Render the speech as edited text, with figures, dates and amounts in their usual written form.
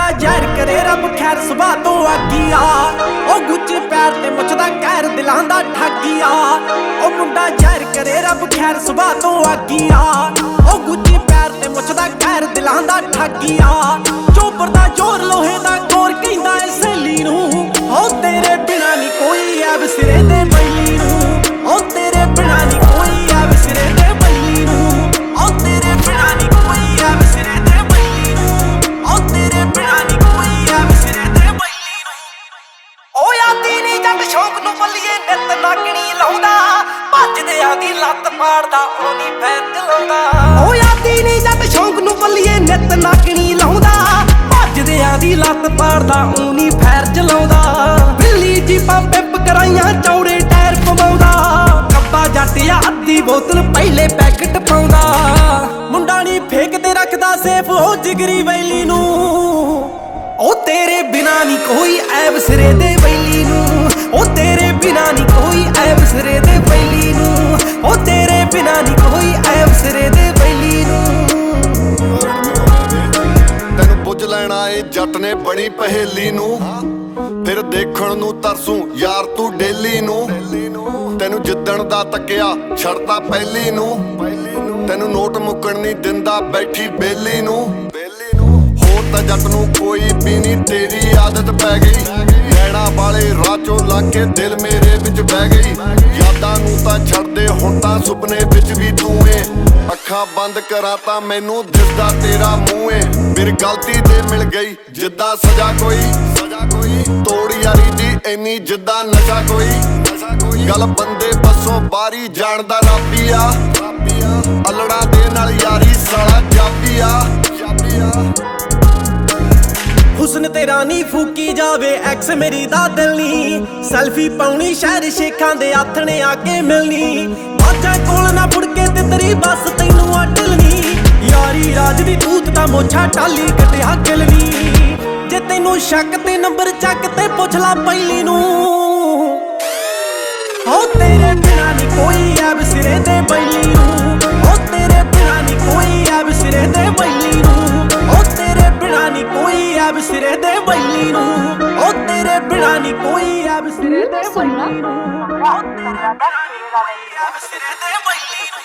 ਮੁੰਡਾ ਜ਼ਹਿਰ ਕਰੇ ਰੱਬ ਖੈਰ ਸੁਭਾ ਤੋਂ ਆਗੀਆ। ਉਹ ਗੁੱਚੇ ਪੈਰ ਤੇ ਮੁੱਛਦਾ ਕਹਿਰ ਦਿਲਾਂ ਦਾ ਠਾਗੀਆ। ਉਹ ਮੁੰਡਾ ਜ਼ਹਿਰ ਕਰੇ ਰੱਬ ਖੈਰ ਸੁਭਾ ਤੋਂ ਆਗੀਆ। ਉਹ ਗੁੱਚੇ ਪੈਰ ਤੇ ਮੁੱਛਦਾ ਕਹਿਰ ਦਿਲਾਂ ਦਾ ਠਾਗੀਆ। ਚੋਬਰ ਦਾ ਜ਼ੋਰ ਲੋਹੇ ਦਾ ਕੋਰ ਕਹਿੰਦਾ ਏ ਸਹੇਲੀ ਨੂੰ। ਉਹ ਤੇਰੇ ਬਿਨਾ ਨੀ ਕੋਈ ਐਬ ਸਿਰੇ ਦੇ ਬੈਲੀ ਨੂੰ। ਉਹ ਤੇਰੇ ਬਿਨਾ ਨੀ ਕੋਈ ਐਬ ਸਿਰੇ ਦੇ ਬੈਲੀ ਨੂੰ। ਉਹ ਤੇਰੇ ਬਿਨਾ ਨੀ ਕੋਈ ਐਬ ਸਿਰੇ ਦੇ ਬੈਲੀ ਨੂੰ। ਉਹ ਤੇਰੇ ਬਿਨਾ ਨੀ ਕੋਈ ਐਬ ਸਿਰੇ ਦੇ ਬੈਲੀ ਨੂੰ। ਉਹ ਆਦੀ ਨੀ ਜੱਟ ਸ਼ੌਂਕ ਨੂੰ ਬੱਲੀਏ ਨਿੱਤ ਨਾਗਣੀ ਲਾਉਂਦਾ। ਭੱਜਦਿਆਂ ਦੀ ਲੱਤ ਪਾੜਦਾ ਉਹਦੀ ਫੈਰ ਚਲਾਉਂਦਾ। ਉਹ ਆਦੀ ਨੀ ਜੱਟ ਸ਼ੌਂਕ ਨੂੰ ਬੱਲੀਏ ਨਿੱਤ ਨਾਗਣੀ ਲਾਉਂਦਾ। ਭੱਜਦਿਆਂ ਦੀ ਲੱਤ ਪਾੜਦਾ ਉਹਨੀ ਫੈਰ ਚਲਾਉਂਦਾ। ਬਿੱਲੀ ਜੀਪਾਂ ਪਿੰਪ ਕਰਾਈਆਂ ਚੌੜੇ ਟਾਇਰ ਪਵਾਉਂਦਾ। ਕੱਬਾ ਜੱਟ ਆ ਅੱਧੀ ਬੋਤਲ ਪਹਿਲੇ ਪੈਕਟ ਪਾਉਂਦਾ। ਮੁੰਡਾ ਨੀ ਫੇਕ ਤੇ ਰੱਖਦਾ ਸੇਫ ਉਹ ਜਿਗਰੀ ਵੈਲੀ ਨੂੰ। ਉਹ ਤੇਰੇ ਬਿਨਾ ਨੀ ਕੋਈ ਐਬ ਸਿਰੇ ਦੇ ਬੈਲੀ ਨੂੰ। ਉਹ ਤੇਰੇ ਬਿਨਾ ਨੀ ਕੋਈ ਐਬ ਸਿਰੇ ਦੇ ਬੈਲੀ ਨੂੰ। ਉਹ ਤੇਰੇ ਬਿਨਾ ਨੀ ਕੋਈ ਐਬ ਸਿਰੇ ਦੇ ਬੈਲੀ ਨੂੰ। ਤੈਨੂੰ ਪੁੱਛ ਲੈਣਾ ਏ ਜੱਟ ਨੇ ਬਣੀ ਪਹੇਲੀ ਨੂੰ। ਫਿਰ ਦੇਖਣ ਨੂੰ ਤਰਸੂ ਯਾਰ ਤੂੰ ਡੇਲੀ ਨੂੰ। ਤੈਨੂੰ ਜਿੱਦਣ ਦਾ ਤੱਕਿਆ ਛੱਡਦਾ ਪਹਿਲੀ ਨੂੰ। ਤੈਨੂੰ ਨੋਟ ਮੁੱਕਣ ਨਹੀਂ ਦਿੰਦਾ ਬੈਠੀ ਬੇਲੀ ਨੂੰ। ਹੋਰ ਤਾਂ ਜੱਟ ਨੂੰ ਕੋਈ ਵੀ ਨਹੀਂ ਤੇਰੀ ਆਦਤ ਪੈ ਗਈ। ਨੈਣਾ ਵਾਲੇ ਰਾਹ ਚੋਂ ਲੰਘ ਕੇ ਦਿਲ ਮੇਰੇ ਵਿੱਚ ਬਹਿ ਗਈ। ਯਾਦਾਂ ਨੂੰ ਤਾਂ ਛੱਡ ਦੇ ਹੁਣ ਤਾਂ ਸੁਪਨੇ ਵਿੱਚ ਵੀ ਤੂੰ ਏ। ਅੱਖਾਂ ਬੰਦ ਕਰਾਂ ਤਾਂ ਮੈਨੂੰ ਦਿਸਦਾ ਤੇਰਾ ਮੂੰਹ ਏ। ਮੇਰੀ ਗਲਤੀ ਤੇ ਮਿਲ ਗਈ ਜਿੱਦਾਂ ਸਜ਼ਾ ਕੋਈ। ਤੋੜ ਯਾਰੀ ਦੀ ਇੰਨੀ ਜਿੱਦਾਂ ਨਸ਼ਾ ਕੋਈ। ਗੱਲ ਬੰਦੇ ਬੱਸੋਂ ਬਾਰੀ ਜਾਣਦਾ ਰੱਬੀ ਆ। ਅਲੜਾ ਦੇ ਨਾਲ ਯਾਰੀ ਸਾਲਾ ਜਾਬੀ ਆ। ਹੁਸਨ ਤੇਰਾ ਨੀ ਫੂਕੀ ਜਾਵੇ ਐਕਸ ਮੇਰੀ ਦਾ ਦਿਲ ਨੀ। ਸੈਲਫੀ ਪਾਉਣੀ ਸ਼ਹਿਰ ਸ਼ੇਖਾਂ ਦੇ ਆਥਣੇ ਆ ਕੇ ਮਿਲਣੀ। ਬਾਜਾਂ ਕੋਲ ਨਾ ਫੁੜ ਕੇ ਤੇ ਤੇਰੀ ਬੱਸ ਤੈਨੂੰ ਆ ਢਿਲਣੀ। ਯਾਰੀ ਰਾਜ ਦੀ ਤੂਤ ਤਾਂ ਮੋਛਾ ਟਾਲੀ ਕੱਟਿਆ ਗਿਲਣੀ। ਜੇ ਤੈਨੂੰ ਸ਼ੱਕ ਤੇ ਨੰਬਰ ਚੱਕ ਤੇ ਪੁੱਛ ਲਾ ਪਹਿਲੀ ਨੂੰ। ਉਹ ਤੇਰੇ ਬਿਨਾ ਨੀ ਕੋਈ ਐਬ ਸਿਰੇ ਦੇ ਬੈਲੀ ਨੂੰ। ਉਹ ਤੇਰੇ ਬਿਨਾ ਨੀ ਕੋਈ ਐਬ ਸਿਰੇ ਦੇ ਬੈਲੀ ਨੂੰ। ਉਹ ਤੇਰੇ ਬਿਨਾ ਨੀ ਕੋਈ ਐਬ ਸਿਰੇ ਦੇ ਬੈਲੀ ਨੂੰ। ਉਹ ਤੇਰੇ ਬਿਨਾ ਨੀ ਕੋਈ ਐਬ ਸਿਰੇ ਦੇ ਬੈਲੀ ਨੂੰ। ਉਹ ਤੇਰੇ ਬਿਨਾ ਨੀ ਕੋਈ ਐਬ ਸਿਰੇ ਦੇ ਬੈਲੀ ਨੂੰ।